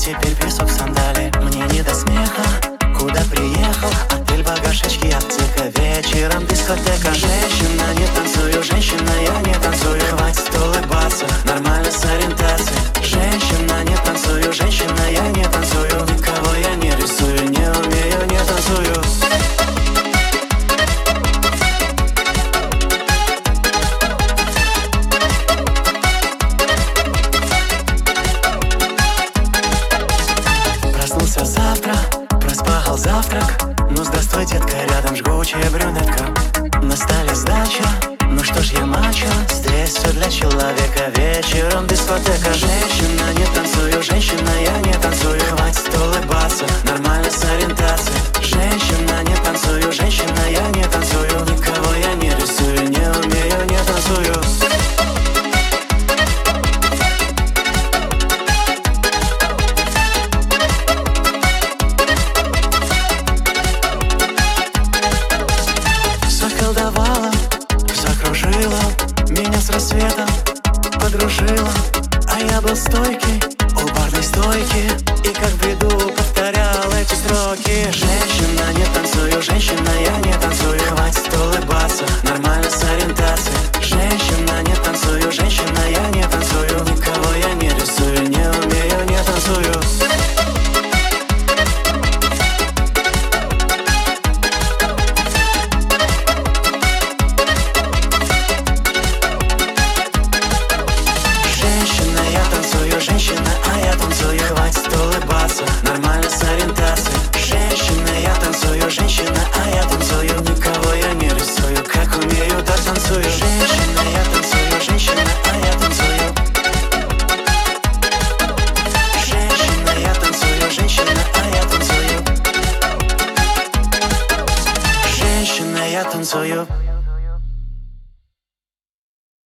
теперь песок в сандали. Мне не до смеха, куда приехал? Отель, багажечки, аптека, вечером дискотека. Женщина, не танцую, женщина, я не танцую. Хватит улыбаться, нормально с ориентацией. Женщина, не танцую, женщина, я не танцую. Никого я не рисую, не умею, не танцую. Проснулся завтра, проспахал завтрак. Ну здравствуй, детка, рядом жгучая брюнетка. На столе сдача, ну что ж я мачо. Здесь все для человека, вечером дискотека. Женщина, не танцую, женщина, я не танцую. Хватит улыбаться, нормально с ориентацией. Женщина, не танцую, женщина, я не танцую. Никого я не рисую, не умею, не танцую. Заколдовала, закружила, меня с рассветом подружила. А я был стойкий, у барной стойки, и как в бреду повторял эти строки. Женщина, не танцую, женщина, я не танцую. Хватит улыбаться, нормально с ориентацией. Женщина, не танцую, женщина, я не танцую. Никого я не рисую, не умею, не танцую. Женщина, а я танцую, хватит улыбаться, нормально с ориентацией. Женщина, я танцую, женщина, а я танцую. Никого я не рисую, как умею, так танцую. Женщина, я танцую, женщина, а я танцую. Женщина, я танцую, женщина, а я танцую. Женщина, я танцую.